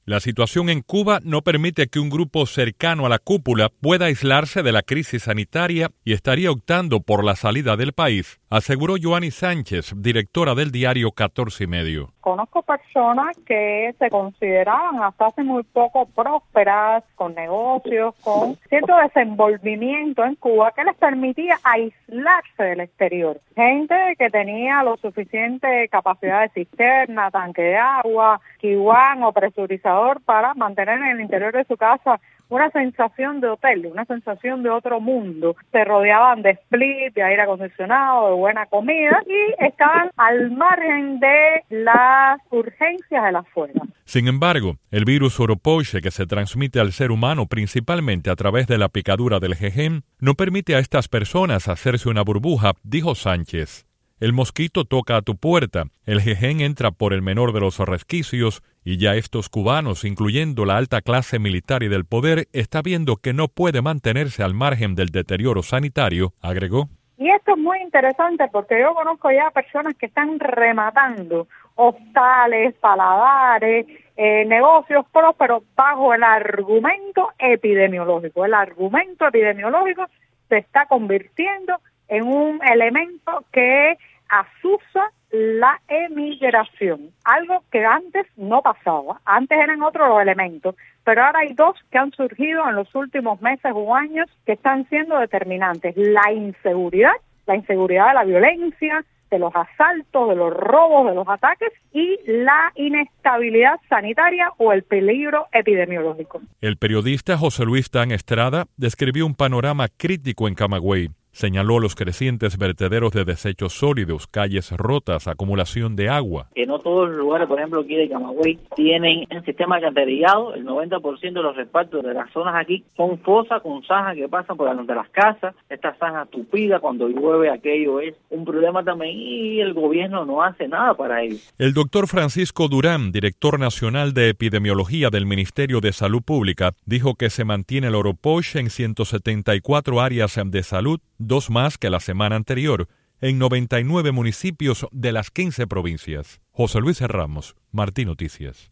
La situación en Cuba no permite que un grupo cercano a la cúpula pueda aislarse de la crisis sanitaria y estaría optando por la salida del país, aseguró Joanny Sánchez, directora del diario 14 y Medio. Conozco personas que se consideraban hasta hace muy poco prósperas, con negocios, con cierto desenvolvimiento en Cuba que les permitía aislarse del exterior. Gente que tenía lo suficiente capacidad de cisterna, tanque de agua, kiguán o presurizador para mantener en el interior de su casa una sensación de hotel, una sensación de otro mundo. Se rodeaban de split, de aire acondicionado, de buena comida y estaban al margen de las urgencias de la afuera. Sin embargo, el virus Oropouche, que se transmite al ser humano principalmente a través de la picadura del jején, no permite a estas personas hacerse una burbuja, dijo Sánchez. El mosquito toca a tu puerta, el jején entra por el menor de los resquicios y ya estos cubanos, incluyendo la alta clase militar y del poder, está viendo que no puede mantenerse al margen del deterioro sanitario, agregó. Y esto es muy interesante porque yo conozco ya personas que están rematando hostales, paladares, negocios prósperos bajo el argumento epidemiológico. El argumento epidemiológico se está convirtiendo en un elemento que asusa la emigración, algo que antes no pasaba, antes eran otros los elementos, pero ahora hay dos que han surgido en los últimos meses o años que están siendo determinantes: la inseguridad de la violencia, de los asaltos, de los robos, de los ataques y la inestabilidad sanitaria o el peligro epidemiológico. El periodista José Luis Dan Estrada describió un panorama crítico en Camagüey. Señaló los crecientes vertederos de desechos sólidos, calles rotas, acumulación de agua. Que no todos los lugares, por ejemplo, aquí de Camagüey, tienen un sistema alcantarillado. El 90% de los repartos de las zonas aquí son fosas con zanjas que pasan por delante de las casas. Estas zanjas tupidas, cuando llueve, aquello es un problema también y el gobierno no hace nada para ello. El doctor Francisco Durán, director nacional de epidemiología del Ministerio de Salud Pública, dijo que se mantiene el Oropouche en 174 áreas de salud, 2 más que la semana anterior, en 99 municipios de las 15 provincias. José Luis Ramos, Martín Noticias.